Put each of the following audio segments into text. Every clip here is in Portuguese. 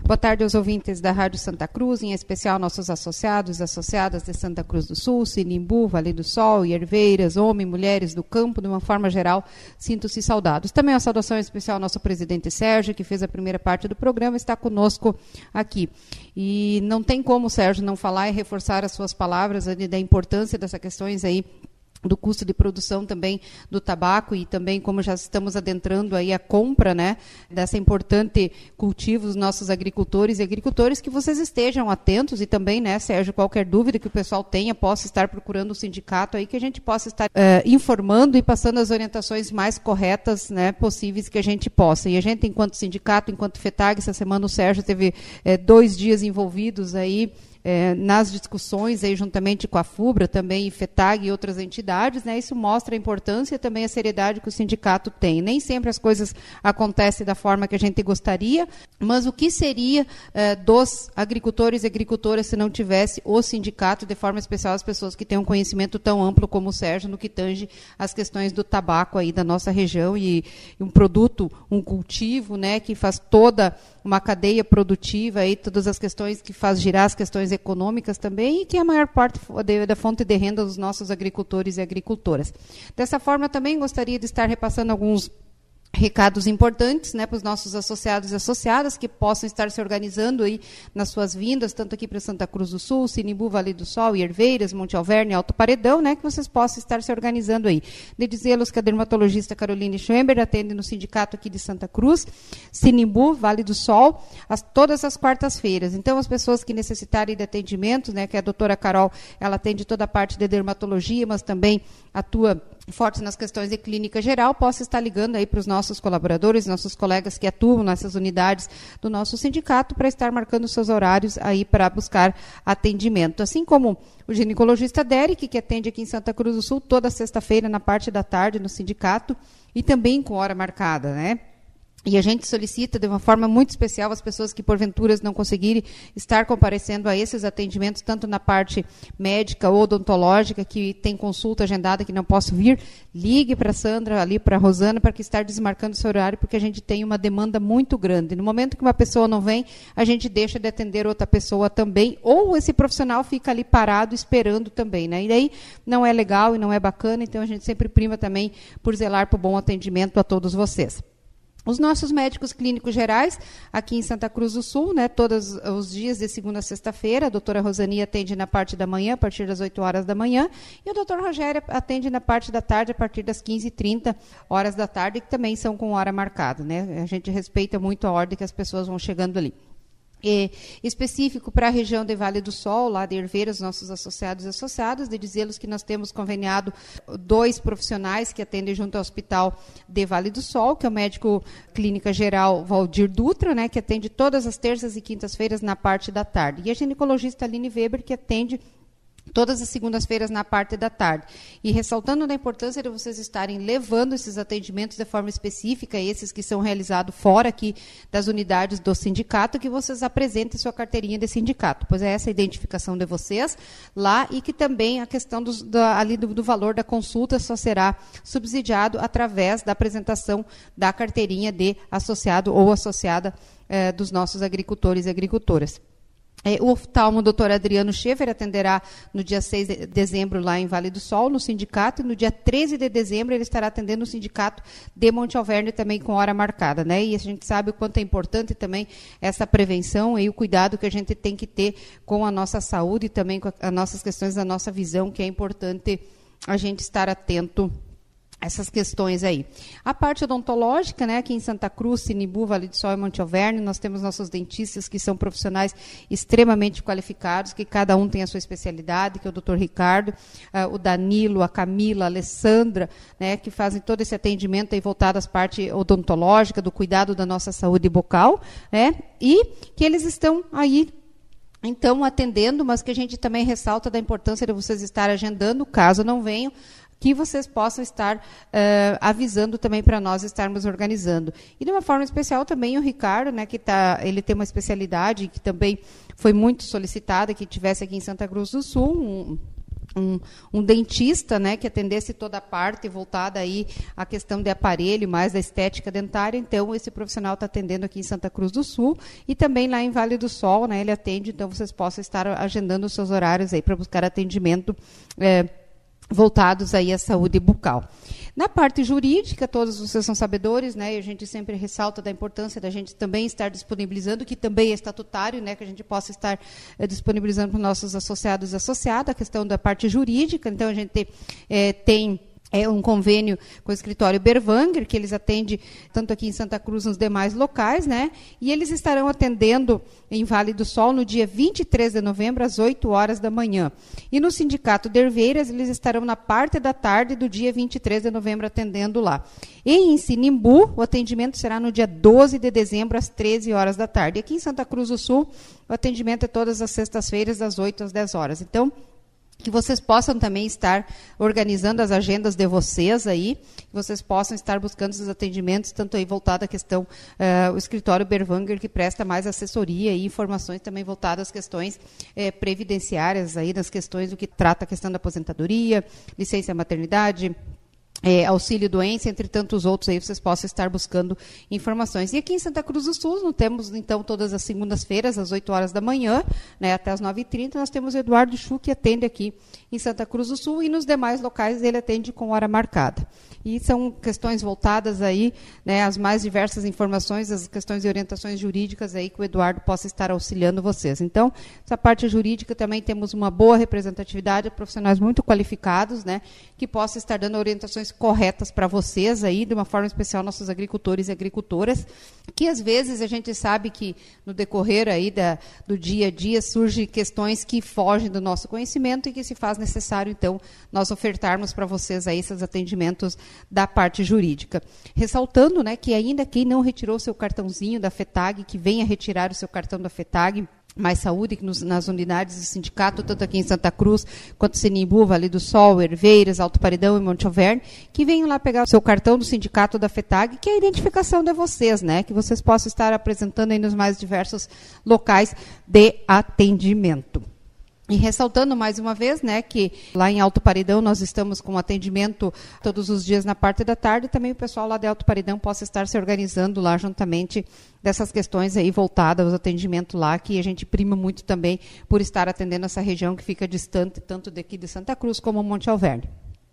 Boa tarde aos ouvintes da Rádio Santa Cruz, em especial nossos associados e associadas de Santa Cruz do Sul, Sinimbu, Vale do Sol, Herveiras, homens e mulheres do campo, de uma forma geral, sinto-se saudados. Também uma saudação especial ao nosso presidente Sérgio, que fez a primeira parte do programa, está conosco aqui. E não tem como o Sérgio não falar e reforçar as suas palavras da importância dessas questões aí, do custo de produção também do tabaco e também como já estamos adentrando aí a compra, né, dessa importante cultivo dos nossos agricultores e agricultores, que vocês estejam atentos e também, né, Sérgio, qualquer dúvida que o pessoal tenha, possa estar procurando o sindicato aí, que a gente possa estar informando e passando as orientações mais corretas, né, possíveis que a gente possa. E a gente, enquanto sindicato, enquanto FETAG, essa semana o Sérgio teve 2 dias envolvidos aí nas discussões, aí, juntamente com a FUBRA, também FETAG e outras entidades, né, isso mostra a importância e também a seriedade que o sindicato tem. Nem sempre as coisas acontecem da forma que a gente gostaria, mas o que seria dos agricultores e agricultoras se não tivesse o sindicato, de forma especial as pessoas que têm um conhecimento tão amplo como o Sérgio, no que tange as questões do tabaco aí da nossa região, e um produto, um cultivo, né, que faz toda uma cadeia produtiva, aí, todas as questões que faz girar as questões econômicas também, e que é a maior parte da fonte de renda dos nossos agricultores e agricultoras. Dessa forma, também gostaria de estar repassando alguns recados importantes, né, para os nossos associados e associadas que possam estar se organizando aí nas suas vindas, tanto aqui para Santa Cruz do Sul, Sinimbu, Vale do Sol, Herveiras, Monte Alverne, Alto Paredão, né, que vocês possam estar se organizando aí. De dizê-los que a dermatologista Caroline Schwember atende no sindicato aqui de Santa Cruz, Sinimbu, Vale do Sol, todas as quartas-feiras. Então, as pessoas que necessitarem de atendimento, né, que a doutora Carol, ela atende toda a parte de dermatologia, mas também atua forte nas questões de clínica geral, possa estar ligando aí para os nossos colaboradores, nossos colegas que atuam nessas unidades do nosso sindicato, para estar marcando seus horários aí para buscar atendimento. Assim como o ginecologista Derek, que atende aqui em Santa Cruz do Sul toda sexta-feira na parte da tarde no sindicato, e também com hora marcada, né? E a gente solicita de uma forma muito especial as pessoas que, porventura, não conseguirem estar comparecendo a esses atendimentos, tanto na parte médica ou odontológica, que tem consulta agendada, que não posso vir, ligue para a Sandra, ali para a Rosana, para que estar desmarcando seu horário, porque a gente tem uma demanda muito grande. No momento que uma pessoa não vem, a gente deixa de atender outra pessoa também, ou esse profissional fica ali parado esperando também, né? E daí não é legal e não é bacana, então a gente sempre prima também por zelar para o bom atendimento a todos vocês. Os nossos médicos clínicos gerais, aqui em Santa Cruz do Sul, né, todos os dias de segunda a sexta-feira, a doutora Rosani atende na parte da manhã, a partir das 8 horas da manhã, e o doutor Rogério atende na parte da tarde, a partir das 15h30 horas da tarde, que também são com hora marcada, né? A gente respeita muito a ordem que as pessoas vão chegando ali. Específico para a região de Vale do Sol, lá de Herveiras, nossos associados e associadas, de dizê-los que nós temos conveniado 2 profissionais que atendem junto ao Hospital de Vale do Sol, que é o médico clínica geral Valdir Dutra, né, que atende todas as terças e quintas-feiras na parte da tarde, e a ginecologista Aline Weber, que atende todas as segundas-feiras na parte da tarde. E ressaltando a importância de vocês estarem levando esses atendimentos de forma específica, esses que são realizados fora aqui das unidades do sindicato, que vocês apresentem sua carteirinha de sindicato, pois é essa a identificação de vocês lá, e que também a questão do valor da consulta só será subsidiado através da apresentação da carteirinha de associado ou associada dos nossos agricultores e agricultoras. O oftalmo, o doutor Adriano Schaefer, atenderá no dia 6 de dezembro lá em Vale do Sol, no sindicato, e no dia 13 de dezembro ele estará atendendo no sindicato de Monte Alverne, também com hora marcada, né? E a gente sabe o quanto é importante também essa prevenção e o cuidado que a gente tem que ter com a nossa saúde e também com as nossas questões da nossa visão, que é importante a gente estar atento essas questões aí. A parte odontológica, né, aqui em Santa Cruz, Sinimbu, Vale do Sol e Monte Alverne, nós temos nossos dentistas que são profissionais extremamente qualificados, que cada um tem a sua especialidade, que é o doutor Ricardo, o Danilo, a Camila, a Alessandra, né, que fazem todo esse atendimento aí voltado às partes odontológicas, do cuidado da nossa saúde bucal, né, e que eles estão aí então atendendo, mas que a gente também ressalta da importância de vocês estarem agendando, caso não venham, que vocês possam estar avisando também para nós estarmos organizando. E de uma forma especial também o Ricardo, né, que ele tem uma especialidade que também foi muito solicitada, que tivesse aqui em Santa Cruz do Sul, um dentista, né, que atendesse toda a parte voltada aí à questão de aparelho, mais da estética dentária. Então, esse profissional está atendendo aqui em Santa Cruz do Sul e também lá em Vale do Sol, né, ele atende, então vocês possam estar agendando os seus horários aí para buscar atendimento voltados aí à saúde bucal. Na parte jurídica, todos vocês são sabedores, né, e a gente sempre ressalta da importância da gente também estar disponibilizando, que também é estatutário, né, que a gente possa estar disponibilizando para os nossos associados e associadas, a questão da parte jurídica. Então, a gente tem um convênio com o escritório Berwanger, que eles atendem tanto aqui em Santa Cruz, nos demais locais, né? E eles estarão atendendo em Vale do Sol no dia 23 de novembro, às 8 horas da manhã. E no Sindicato de Herveiras, eles estarão na parte da tarde do dia 23 de novembro atendendo lá. E em Sinimbu, o atendimento será no dia 12 de dezembro, às 13 horas da tarde. E aqui em Santa Cruz do Sul, o atendimento é todas as sextas-feiras, das 8 às 10 horas. Então, que vocês possam também estar organizando as agendas de vocês aí, que vocês possam estar buscando esses atendimentos, tanto aí voltado à questão, o escritório Berwanger, que presta mais assessoria e informações também voltadas às questões previdenciárias, aí, das questões do que trata a questão da aposentadoria, licença maternidade, auxílio doença, entre tantos outros, aí vocês possam estar buscando informações. E aqui em Santa Cruz do Sul, nós temos, então, todas as segundas-feiras, às 8 horas da manhã, né, até às 9h30, nós temos o Eduardo Chu, que atende aqui em Santa Cruz do Sul, e nos demais locais ele atende com hora marcada. E são questões voltadas aí, né, às mais diversas informações, as questões e orientações jurídicas aí que o Eduardo possa estar auxiliando vocês. Então, essa parte jurídica também temos uma boa representatividade, profissionais muito qualificados, né, que possam estar dando orientações corretas para vocês aí, de uma forma especial nossos agricultores e agricultoras, que às vezes a gente sabe que no decorrer aí do dia a dia surgem questões que fogem do nosso conhecimento e que se faz necessário, então, nós ofertarmos para vocês aí esses atendimentos da parte jurídica. Ressaltando, né, que ainda quem não retirou seu cartãozinho da FETAG, que venha retirar o seu cartão da FETAG, Mais Saúde, nas unidades do sindicato, tanto aqui em Santa Cruz, quanto Sinimbu, Vale do Sol, Herveiras, Alto Paredão e Monte Alverne, que venham lá pegar o seu cartão do sindicato da FETAG, que é a identificação de vocês, né? Que vocês possam estar apresentando aí nos mais diversos locais de atendimento. E ressaltando mais uma vez, né, que lá em Alto Paredão nós estamos com atendimento todos os dias na parte da tarde, e também o pessoal lá de Alto Paredão possa estar se organizando lá juntamente dessas questões aí voltadas aos atendimentos lá, que a gente prima muito também por estar atendendo essa região que fica distante tanto daqui de Santa Cruz como Monte Alverne.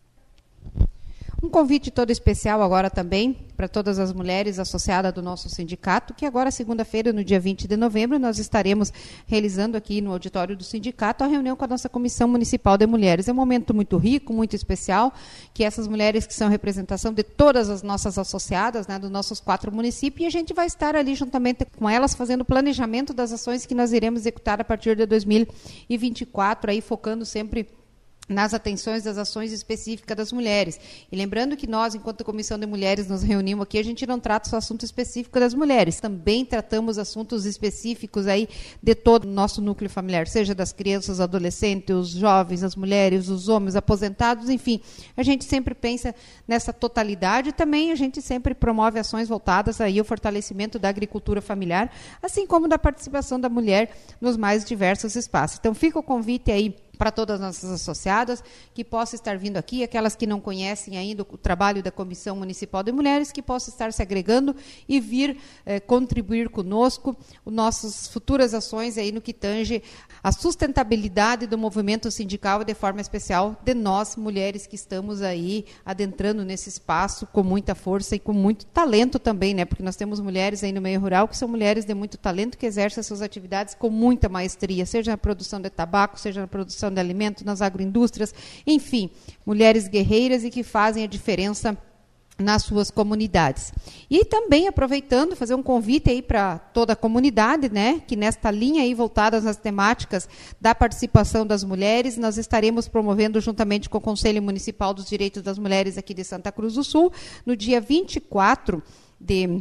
Um convite todo especial agora também para todas as mulheres associadas do nosso sindicato, que agora, segunda-feira, no dia 20 de novembro, nós estaremos realizando aqui no auditório do sindicato a reunião com a nossa Comissão Municipal de Mulheres. É um momento muito rico, muito especial, que essas mulheres que são representação de todas as nossas associadas, né, dos nossos 4 municípios, e a gente vai estar ali juntamente com elas fazendo o planejamento das ações que nós iremos executar a partir de 2024, aí focando sempre nas atenções das ações específicas das mulheres. E lembrando que nós, enquanto Comissão de Mulheres, nos reunimos aqui, a gente não trata só assunto específico das mulheres, também tratamos assuntos específicos aí de todo o nosso núcleo familiar, seja das crianças, adolescentes, os jovens, as mulheres, os homens, aposentados, enfim. A gente sempre pensa nessa totalidade e também a gente sempre promove ações voltadas aí ao fortalecimento da agricultura familiar, assim como da participação da mulher nos mais diversos espaços. Então, fica o convite aí para todas as nossas associadas, que possam estar vindo aqui, aquelas que não conhecem ainda o trabalho da Comissão Municipal de Mulheres, que possam estar se agregando e vir contribuir conosco nossas futuras ações aí no que tange a sustentabilidade do movimento sindical, de forma especial de nós, mulheres, que estamos aí adentrando nesse espaço com muita força e com muito talento também, né? Porque nós temos mulheres aí no meio rural que são mulheres de muito talento, que exercem suas atividades com muita maestria, seja na produção de tabaco, seja na produção de alimentos, nas agroindústrias, enfim, mulheres guerreiras e que fazem a diferença nas suas comunidades. E também aproveitando, fazer um convite aí para toda a comunidade, né, que nesta linha aí voltadas às temáticas da participação das mulheres, nós estaremos promovendo juntamente com o Conselho Municipal dos Direitos das Mulheres aqui de Santa Cruz do Sul, no dia 24 de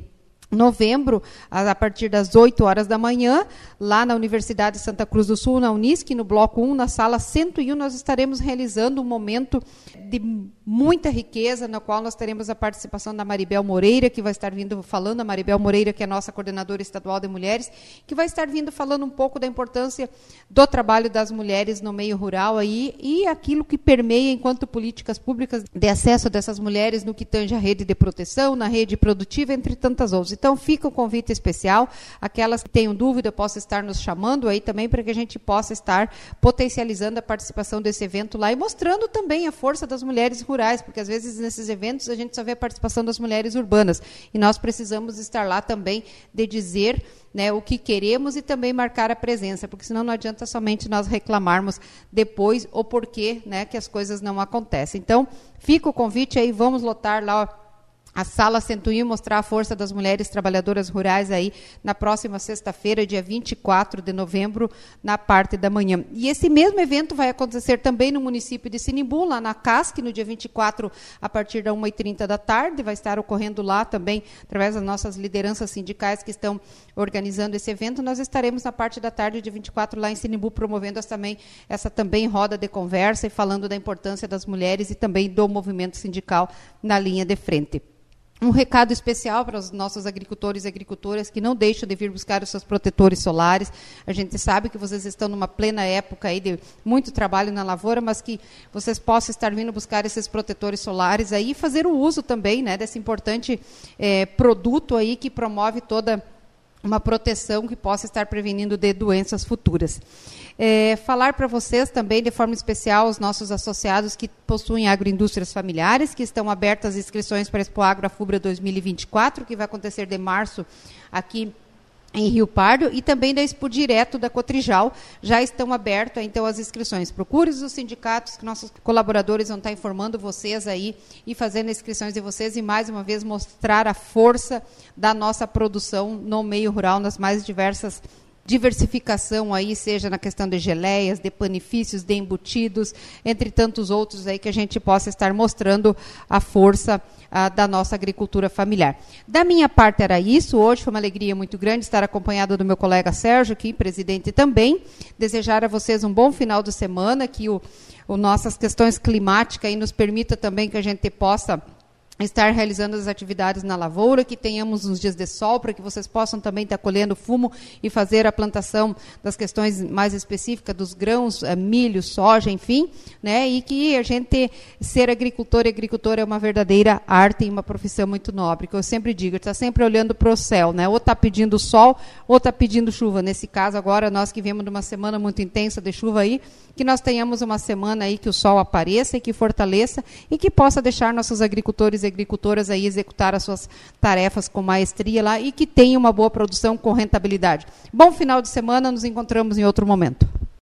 novembro, a partir das 8 horas da manhã, lá na Universidade de Santa Cruz do Sul, na Unisc, no bloco 1, na sala 101, nós estaremos realizando um momento de muita riqueza, na qual nós teremos a participação da Maribel Moreira, que vai estar vindo falando, a Maribel Moreira, que é a nossa coordenadora estadual de mulheres, que vai estar vindo falando um pouco da importância do trabalho das mulheres no meio rural aí, e aquilo que permeia enquanto políticas públicas de acesso dessas mulheres no que tange a rede de proteção, na rede produtiva, entre tantas outras. Então, fica um convite especial. Aquelas que tenham dúvida, possam estar nos chamando aí também, para que a gente possa estar potencializando a participação desse evento lá e mostrando também a força das mulheres rurais, porque às vezes nesses eventos a gente só vê a participação das mulheres urbanas. E nós precisamos estar lá também de dizer, né, o que queremos e também marcar a presença, porque senão não adianta somente nós reclamarmos depois o porquê, né, que as coisas não acontecem. Então, fica o convite aí, vamos lotar lá a sala 101, mostrar a força das mulheres trabalhadoras rurais aí na próxima sexta-feira, dia 24 de novembro, na parte da manhã. E esse mesmo evento vai acontecer também no município de Sinimbu, lá na CASC, no dia 24, a partir da 1h30 da tarde, vai estar ocorrendo lá também, através das nossas lideranças sindicais que estão organizando esse evento. Nós estaremos na parte da tarde, dia 24, lá em Sinimbu, promovendo essa também roda de conversa e falando da importância das mulheres e também do movimento sindical na linha de frente. Um recado especial para os nossos agricultores e agricultoras que não deixam de vir buscar os seus protetores solares. A gente sabe que vocês estão numa plena época aí de muito trabalho na lavoura, mas que vocês possam estar vindo buscar esses protetores solares aí e fazer o uso também, né, desse importante produto aí que promove toda uma proteção que possa estar prevenindo de doenças futuras. Falar para vocês também, de forma especial, os nossos associados que possuem agroindústrias familiares, que estão abertas as inscrições para a Expo Agro Afubra 2024, que vai acontecer de março aqui em Rio Pardo, e também da Expo Direto da Cotrijal, já estão abertas então as inscrições. Procure os sindicatos, que nossos colaboradores vão estar informando vocês aí e fazendo inscrições de vocês e mais uma vez mostrar a força da nossa produção no meio rural, nas mais diversas diversificação aí, seja na questão de geleias, de panifícios, de embutidos, entre tantos outros aí que a gente possa estar mostrando a força da nossa agricultura familiar. Da minha parte era isso. Hoje foi uma alegria muito grande estar acompanhado do meu colega Sérgio, aqui, presidente também. Desejar a vocês um bom final de semana, que nossas questões climáticas aí nos permita também que a gente possa estar realizando as atividades na lavoura, que tenhamos uns dias de sol, para que vocês possam também estar colhendo fumo e fazer a plantação das questões mais específicas dos grãos, milho, soja, enfim, né? E que a gente ser agricultor e agricultora é uma verdadeira arte e uma profissão muito nobre, que eu sempre digo, está sempre olhando para o céu, né? Ou está pedindo sol, ou está pedindo chuva. Nesse caso agora, nós que viemos de uma semana muito intensa de chuva aí, que nós tenhamos uma semana aí que o sol apareça e que fortaleça e que possa deixar nossos agricultores e agricultoras aí executar as suas tarefas com maestria lá e que tenha uma boa produção com rentabilidade. Bom final de semana, nos encontramos em outro momento.